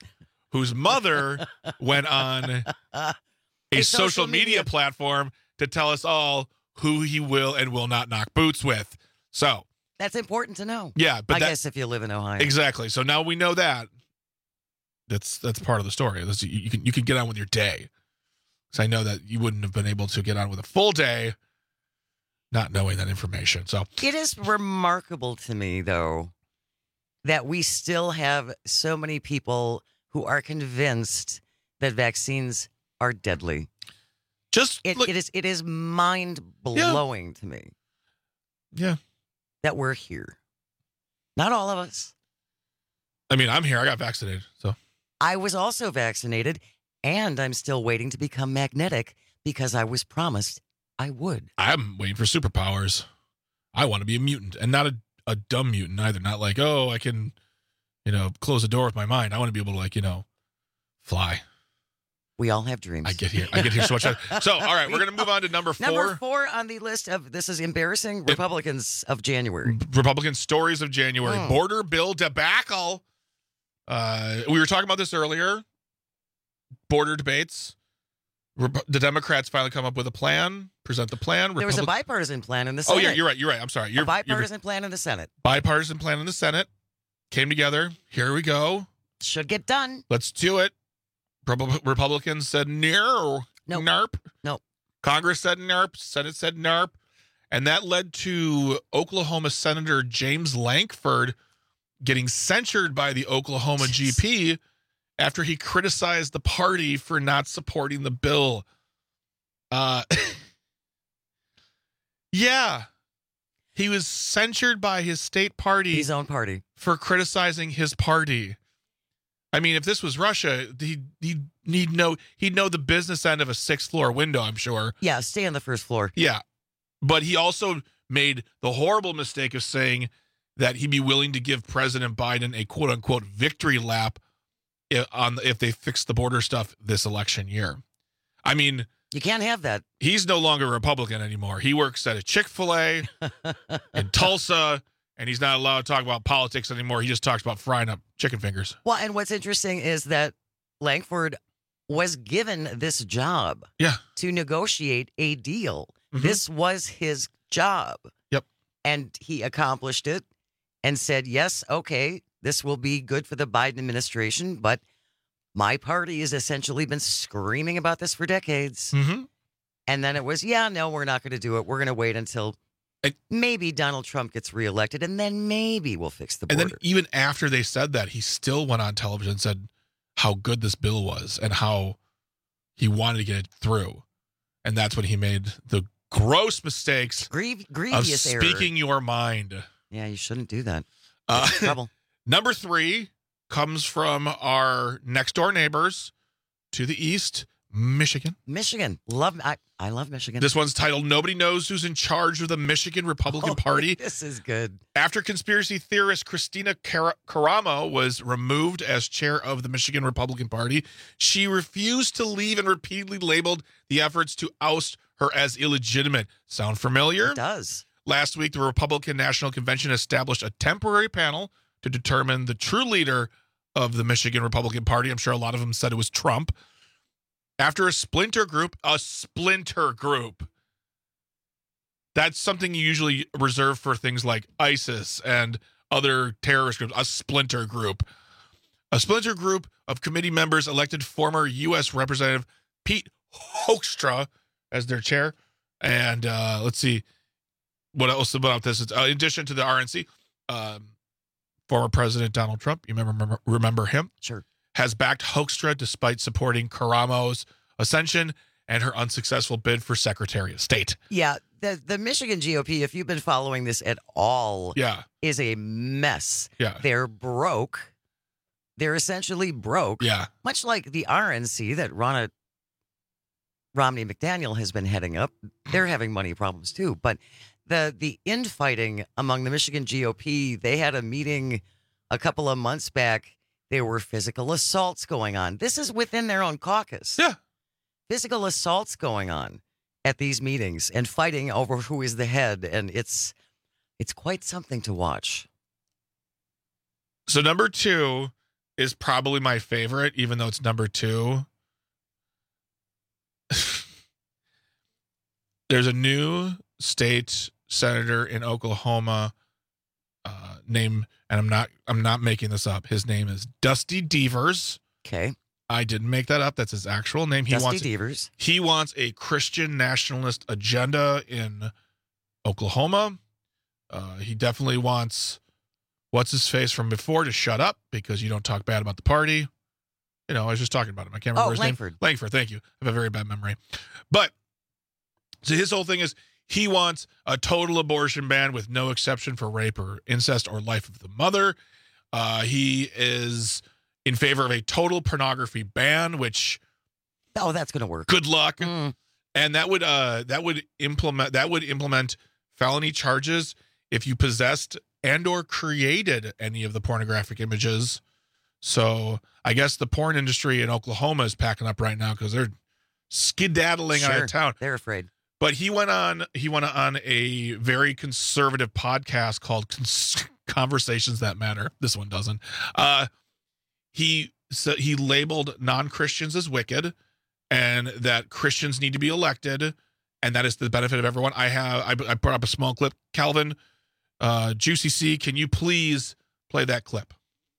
whose mother went on a social media platform to tell us all who he will and will not knock boots with. So that's important to know. Yeah, but I guess if you live in Ohio. Exactly. So now we know that. That's part of the story. You can get on with your day. Because I know that you wouldn't have been able to get on with a full day not knowing that information. So it is remarkable to me, though, that we still have so many people who are convinced that vaccines are deadly. It is mind blowing to me. Yeah. That we're here. Not all of us. I mean, I'm here. I got vaccinated. So I was also vaccinated, and I'm still waiting to become magnetic because I was promised I would. I'm waiting for superpowers. I want to be a mutant, and not a dumb mutant either. Not like, oh, I can, close the door with my mind. I want to be able to, fly. We all have dreams. I get here so much. So, all right, we're going to move on to number 4. Number 4 on the list of, this is embarrassing, Republicans of January. Republican stories of January. Border bill debacle. We were talking about this earlier. Border debates. The Democrats finally come up with a plan, present the plan. There was a bipartisan plan in the Senate. Oh, yeah, you're right. I'm sorry. A bipartisan plan in the Senate. Bipartisan plan in the Senate. Came together. Here we go. Should get done. Let's do it. Republicans said no. Nope. NARP. Nope. Congress said NARP. Senate said NARP. And that led to Oklahoma Senator James Lankford getting censured by the Oklahoma GP after he criticized the party for not supporting the bill. Yeah. He was censured by his state party. His own party. For criticizing his party. I mean, if this was Russia, he'd know the business end of a 6th floor window, I'm sure. Yeah, stay on the 1st floor. Yeah. But he also made the horrible mistake of saying that he'd be willing to give President Biden a quote-unquote victory lap if they fix the border stuff this election year. I mean, you can't have that. He's no longer a Republican anymore. He works at a Chick-fil-A in Tulsa, and he's not allowed to talk about politics anymore. He just talks about frying up chicken fingers. Well, and what's interesting is that Lankford was given this job to negotiate a deal. Mm-hmm. This was his job. Yep. And he accomplished it and said, yes, okay, this will be good for the Biden administration, but my party has essentially been screaming about this for decades. Mm-hmm. And then it was, no, we're not going to do it. We're going to wait until maybe Donald Trump gets reelected, and then maybe we'll fix the border. And then even after they said that, he still went on television and said how good this bill was and how he wanted to get it through. And that's when he made the gross mistakes grievous of speaking your mind. Yeah, you shouldn't do that. Trouble. Number 3 comes from our next door neighbors to the east, Michigan. I love Michigan. This one's titled, Nobody Knows Who's in Charge of the Michigan Republican Party. This is good. After conspiracy theorist Christina Caramo was removed as chair of the Michigan Republican Party, she refused to leave and repeatedly labeled the efforts to oust her as illegitimate. Sound familiar? It does. Last week, the Republican National Convention established a temporary panel to determine the true leader of the Michigan Republican Party. I'm sure a lot of them said it was Trump. After a splinter group, that's something you usually reserve for things like ISIS and other terrorist groups, a splinter group. A splinter group of committee members elected former U.S. Representative Pete Hoekstra as their chair. And let's see what else about this. It's, in addition to the RNC, former President Donald Trump, you remember him? Sure. Has backed Hoekstra despite supporting Caramo's ascension and her unsuccessful bid for Secretary of State. Yeah, the Michigan GOP, if you've been following this at all, is a mess. Yeah. They're broke. They're essentially broke. Yeah. Much like the RNC that Romney McDaniel has been heading up. They're having money problems too. But the infighting among the Michigan GOP, they had a meeting a couple of months back. There were physical assaults going on. This is within their own caucus. Yeah. Physical assaults going on at these meetings and fighting over who is the head. And it's quite something to watch. So number 2 is probably my favorite, even though it's number 2. There's a new state senator in Oklahoma named, and I'm not making this up. His name is Dusty Deevers. Okay. I didn't make that up. That's his actual name. Dusty Deevers. He wants a Christian nationalist agenda in Oklahoma. He definitely wants what's his face from before to shut up because you don't talk bad about the party. You know, I was just talking about him. I can't remember his Langford. name. Langford, thank you. I have a very bad memory. But so his whole thing is he wants a total abortion ban with no exception for rape or incest or life of the mother. He is in favor of a total pornography ban, which that's going to work. Good luck. And that would implement felony charges if you possessed and or created any of the pornographic images. So I guess the porn industry in Oklahoma is packing up right now because they're skedaddling out of town. They're afraid. But he went on a very conservative podcast called Conversations That Matter. This one doesn't. He labeled non-Christians as wicked, and that Christians need to be elected, and that is the benefit of everyone. I brought up a small clip. Calvin, Juicy C, can you please play that clip?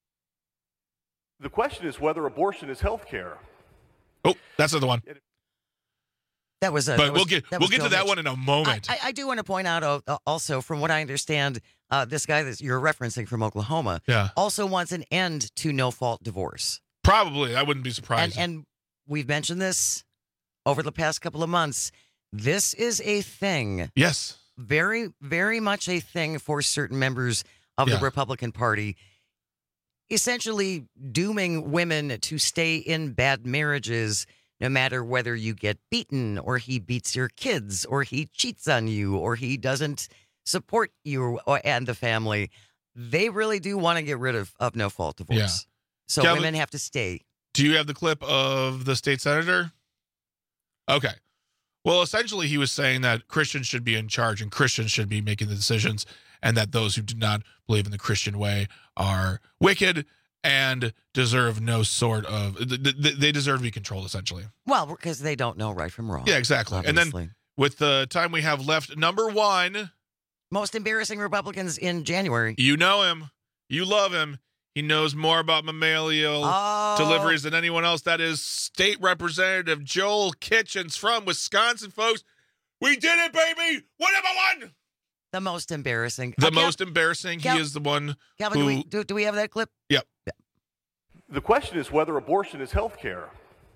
The question is whether abortion is health care. Oh, that's the one. That was. But we'll get to that one in a moment. I do want to point out also, from what I understand, this guy that you're referencing from Oklahoma, also wants an end to no-fault divorce. Probably, I wouldn't be surprised. And we've mentioned this over the past couple of months. This is a thing. Yes. Very, very much a thing for certain members of the Republican Party. Essentially dooming women to stay in bad marriages, no matter whether you get beaten or he beats your kids or he cheats on you or he doesn't support you and the family. They really do want to get rid of no-fault divorce. Yeah. So Calvin, women have to stay. Do you have the clip of the state senator? Okay. Well, essentially he was saying that Christians should be in charge and Christians should be making the decisions, and that those who do not believe in the Christian way are wicked and deserve no sort of, they deserve to be controlled, essentially. Well, because they don't know right from wrong. Yeah, exactly. Obviously. And then with the time we have left, number 1. Most embarrassing Republicans in January. You know him. You love him. He knows more about mammalial deliveries than anyone else. That is State Representative Joel Kitchens from Wisconsin, folks. We did it, baby. One number 1. The most embarrassing. Most embarrassing. He is the one Calvin, who... do we have that clip? Yep. The question is whether abortion is health care.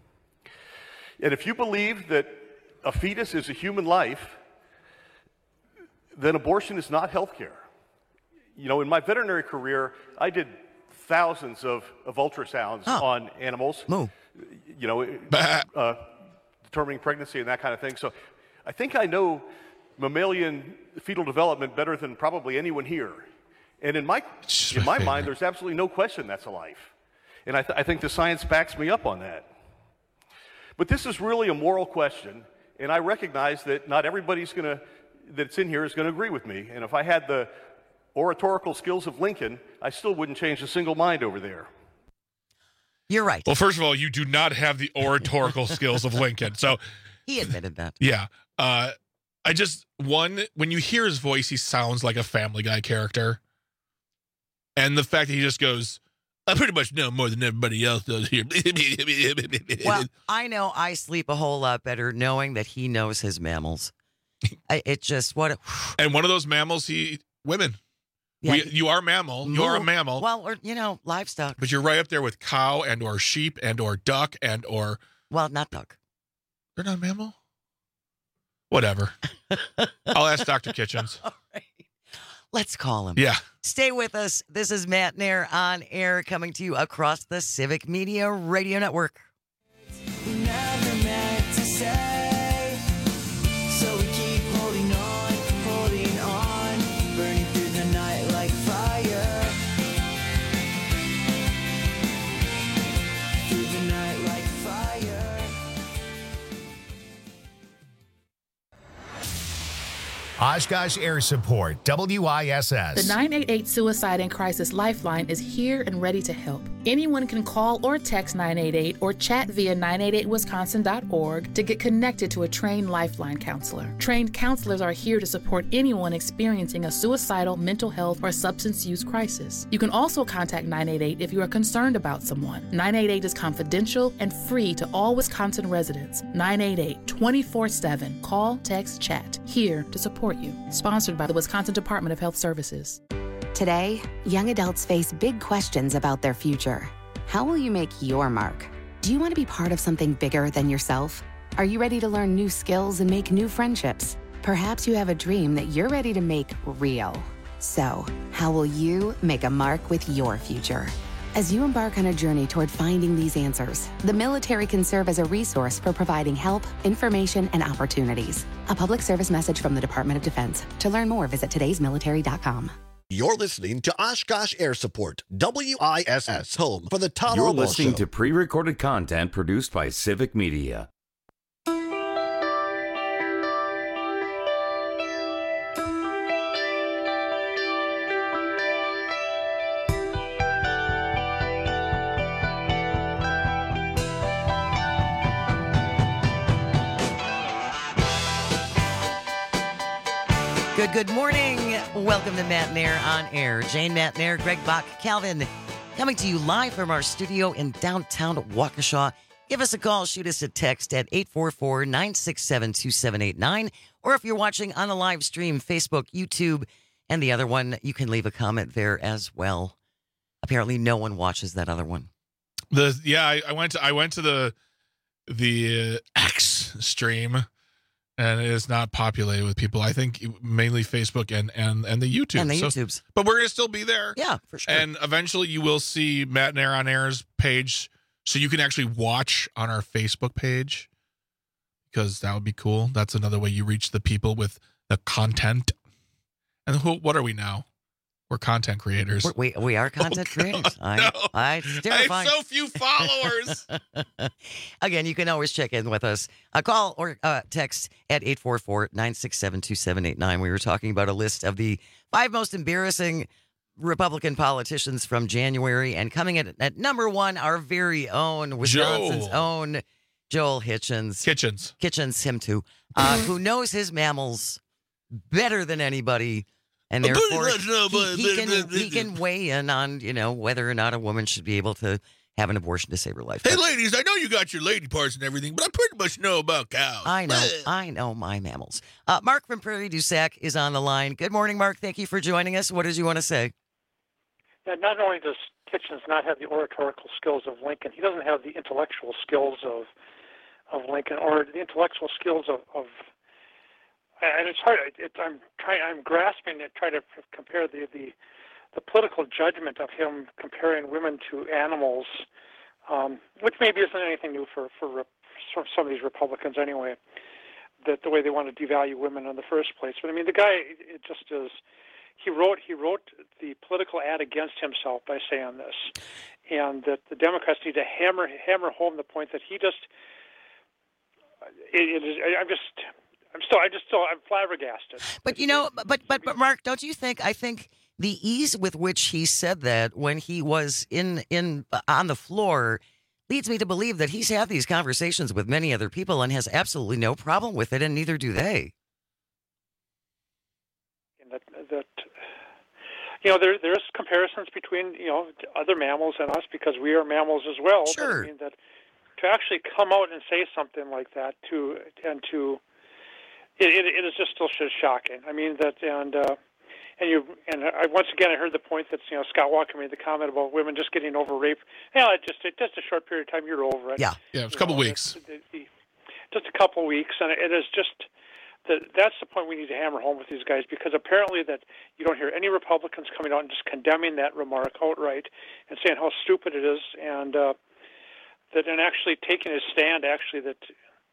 And if you believe that a fetus is a human life, then abortion is not health care. You know, in my veterinary career, I did thousands of ultrasounds on animals. You know, determining pregnancy and that kind of thing. So I think I know mammalian fetal development better than probably anyone here. And in my mind, there's absolutely no question that's a life. And I think the science backs me up on that. But this is really a moral question, and I recognize that not everybody's that's in here is going to agree with me. And if I had the oratorical skills of Lincoln, I still wouldn't change a single mind over there. You're right. Well, first of all, you do not have the oratorical skills of Lincoln. So he admitted that. Yeah. When you hear his voice, he sounds like a Family Guy character. And the fact that he just goes, I pretty much know more than everybody else does here. Well, I know I sleep a whole lot better knowing that he knows his mammals. And one of those mammals, women. Yeah, you are a mammal. You are a mammal. Well, or, livestock. But you're right up there with cow and or sheep and or duck and or. Well, not duck. They're not a mammal? Whatever. I'll ask Dr. Kitchens. All right. Let's call him. Yeah. Stay with us. This is Matt Nair on air, coming to you across the Civic Media Radio Network. Never meant to say, so we keep holding on, burning through the night like fire. Through the night like fire. Oshkosh Air Support, WISS. The 988 Suicide and Crisis Lifeline is here and ready to help. Anyone can call or text 988 or chat via 988wisconsin.org to get connected to a trained Lifeline counselor. Trained counselors are here to support anyone experiencing a suicidal, mental health, or substance use crisis. You can also contact 988 if you are concerned about someone. 988 is confidential and free to all Wisconsin residents. 988 24/7. Call, text, chat. Here to support you. Sponsored by the Wisconsin Department of Health Services. Today, young adults face big questions about their future. How will you make your mark? Do you want to be part of something bigger than yourself? Are you ready to learn new skills and make new friendships? Perhaps you have a dream that you're ready to make real. So, how will you make a mark with your future? As you embark on a journey toward finding these answers, the military can serve as a resource for providing help, information, and opportunities. A public service message from the Department of Defense. To learn more, visit today'smilitary.com. You're listening to Oshkosh Air Support, WISS, home for the Todd You're Almo listening Show. to pre-recorded content produced by Civic Media. Good morning. Welcome to Matt Nair on Air. Jane, Matt Nair, Greg Bach, Calvin, coming to you live from our studio in downtown Waukesha. Give us a call, shoot us a text at 844-967-2789. Or if you're watching on the live stream, Facebook, YouTube, and the other one, you can leave a comment there as well. Apparently no one watches that other one. I went to the X stream. And it is not populated with people. I think mainly Facebook and the YouTube. And the YouTubes. But we're going to still be there. Yeah, for sure. And eventually you will see Matt Nair on Air's page. So you can actually watch on our Facebook page. Because that would be cool. That's another way you reach the people with the content. And what are we now? We're content creators. We are content creators. It's terrifying. I have so few followers. Again, you can always check in with us. Call or text at 844-967-2789. We were talking about a list of the 5 most embarrassing Republican politicians from January. And coming in at number 1, our very own, Wisconsin's own Joel Hitchens. Kitchens, him too. Who knows his mammals better than anybody. And therefore, he can weigh in on, whether or not a woman should be able to have an abortion to save her life. Hey, ladies, I know you got your lady parts and everything, but I pretty much know about cows. I know my mammals. Mark from Prairie du Sac is on the line. Good morning, Mark. Thank you for joining us. What did you want to say? Yeah, not only does Kitchens not have the oratorical skills of Lincoln, he doesn't have the intellectual skills of Lincoln, or the intellectual skills of and it's hard. I'm grasping to try to compare the political judgment of him comparing women to animals, which maybe isn't anything new for some of these Republicans anyway. That the way they want to devalue women in the first place. But I mean, the guy, it just is. He wrote the political ad against himself by saying this, and that the Democrats need to hammer home the point that he just. I'm flabbergasted. But but Mark, don't you think? I think the ease with which he said that when he was on the floor leads me to believe that he's had these conversations with many other people and has absolutely no problem with it, and neither do they. That there's comparisons between other mammals and us because we are mammals as well. Sure. But I mean that to actually come out and say something like that it is just still shocking. I mean that once again I heard the point that Scott Walker made the comment about women just getting over rape. Just a short period of time you're over it. Yeah, it's a couple weeks. Just a couple weeks, and it is just that's the point we need to hammer home with these guys, because apparently that you don't hear any Republicans coming out and just condemning that remark outright and saying how stupid it is, and and actually taking a stand. Actually, that.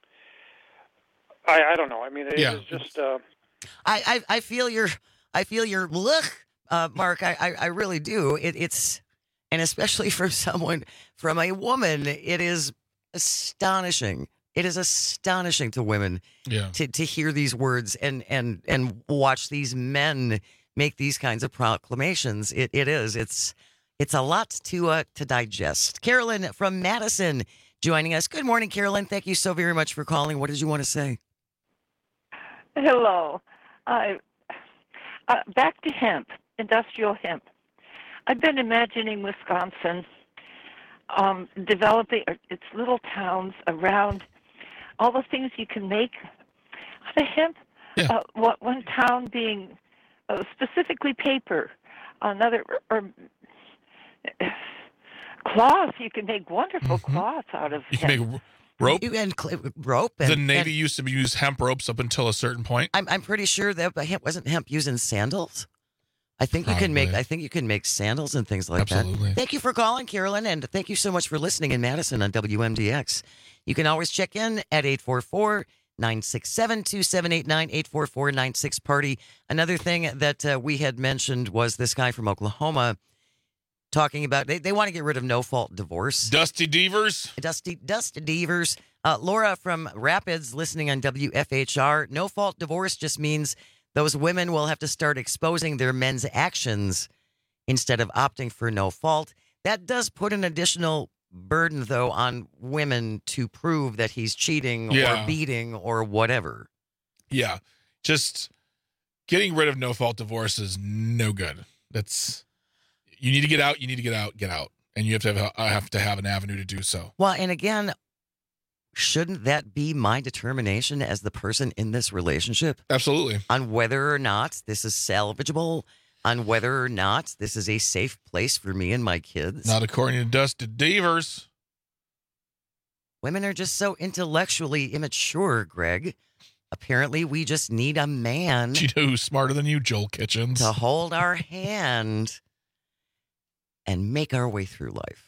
I don't know. I mean, it's just. I feel your look, Mark. I really do. It's, and especially from a woman, it is astonishing. It is astonishing to women to hear these words and watch these men make these kinds of proclamations. It is. It's, It's a lot to digest. Carolyn from Madison joining us. Good morning, Carolyn. Thank you so very much for calling. What did you want to say? Hello. Back to hemp, industrial hemp. I've been imagining Wisconsin developing its little towns around all the things you can make out of hemp. Yeah. One town being specifically paper, another or cloth. You can make wonderful cloth out of You hemp. can make rope. Rope. The Navy used to use hemp ropes up until a certain point. I'm pretty sure that wasn't hemp used in sandals. I think you can make sandals and things like Absolutely. that. Thank you for calling, Carolyn, and thank you so much for listening in Madison on WMDX. You can always check in at 844-967-2789, 844-96-PARTY. Another thing that we had mentioned was this guy from Oklahoma talking about they want to get rid of no-fault divorce. Dusty Devers. Dusty Devers. Laura from Rapids listening on WFHR. No-fault divorce just means those women will have to start exposing their men's actions instead of opting for no fault. That does put an additional burden, though, on women to prove that he's cheating or beating or whatever. Yeah. Just getting rid of no-fault divorce is no good. You need to get out, get out. And you have to have an avenue to do so. Well, and again, shouldn't that be my determination as the person in this relationship? Absolutely. On whether or not this is salvageable, on whether or not this is a safe place for me and my kids. Not according to Dusty Devers. Women are just so intellectually immature, Greg. Apparently, we just need a man. You know who's smarter than you, Joel Kitchens? To hold our hand and make our way through life.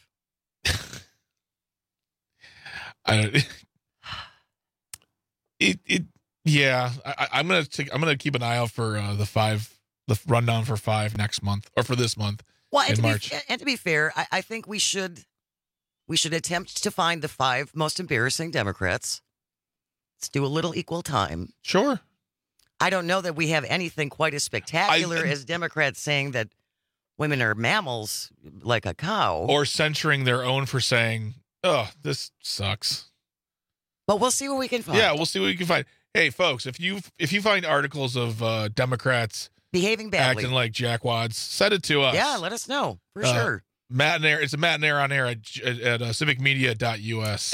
I'm gonna keep an eye out for the rundown for 5 next month or for this month in March. To be fair, I think we should attempt to find the 5 most embarrassing Democrats. Let's do a little equal time. Sure. I don't know that we have anything quite as spectacular as Democrats saying that women are mammals like a cow. Or censuring their own for saying, oh, this sucks. But we'll see what we can find. Yeah, we'll see what we can find. Hey, folks, if you find articles of Democrats behaving badly, acting like jackwads, send it to us. Yeah, let us know for sure. Matt and Air. It's a Matt and Air on air at civicmedia.us.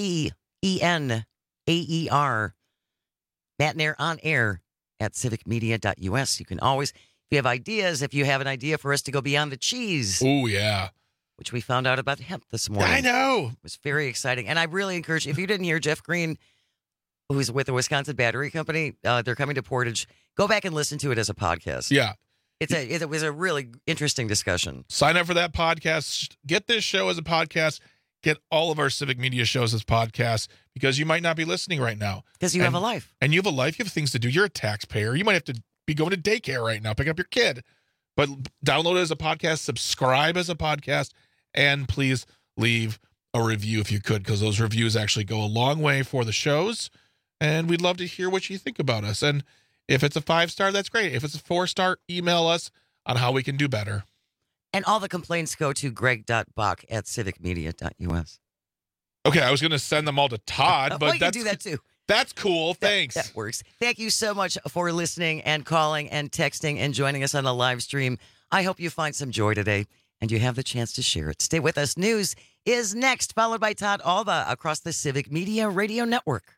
MATENAER. Matt and Air on air at civicmedia.us. You can always, if you have ideas, if you have an idea for us to go beyond the cheese. Oh, yeah. Which we found out about hemp this morning. I know. It was very exciting. And I really encourage, if you didn't hear Jeff Green, who's with the Wisconsin Battery Company, they're coming to Portage, go back and listen to it as a podcast. Yeah. It was a really interesting discussion. Sign up for that podcast. Get this show as a podcast. Get all of our Civic Media shows as podcasts because you might not be listening right now. Because you have a life. And you have a life. You have things to do. You're a taxpayer. You might have to be going to daycare right now, picking up your kid. But download it as a podcast, subscribe as a podcast, and please leave a review if you could, because those reviews actually go a long way for the shows. And we'd love to hear what you think about us. And if it's a 5-star, that's great. If it's a 4-star, email us on how we can do better. And all the complaints go to greg.bach@civicmedia.us. Okay, I was going to send them all to Todd, but you can do that too. That's cool. Thanks. That works. Thank you so much for listening and calling and texting and joining us on the live stream. I hope you find some joy today and you have the chance to share it. Stay with us. News is next, followed by Todd Alba across the Civic Media Radio Network.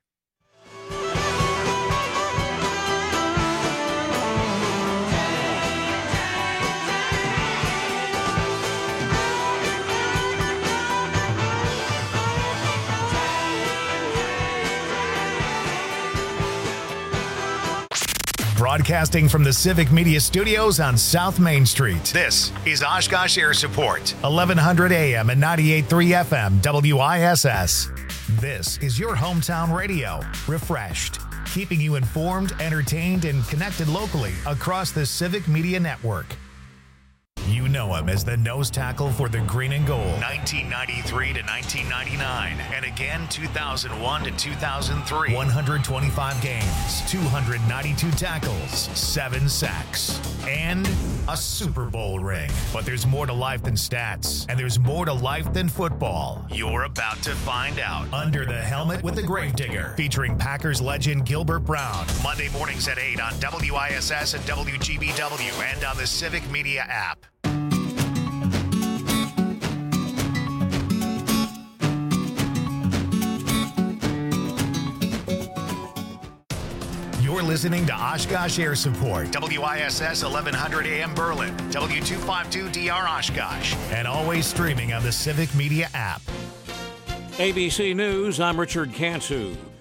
Broadcasting from the Civic Media Studios on South Main Street. This is Oshkosh Air Support, 1100 AM and 98.3 FM WISS. This is your hometown radio, refreshed, keeping you informed, entertained, and connected locally across the Civic Media Network. You know him as the nose tackle for the Green and Gold, 1993 to 1999, and again 2001 to 2003. 125 games, 292 tackles, 7 sacks, and a Super Bowl ring. But there's more to life than stats, and there's more to life than football. You're about to find out. Under the Helmet with the Gravedigger, featuring Packers legend Gilbert Brown. Monday mornings at 8 on WISS and WGBW and on the Civic Media app. You're listening to Oshkosh Air Support, WISS 1100 AM Berlin, W252DR Oshkosh, and always streaming on the Civic Media app. ABC News, I'm Richard Cantu.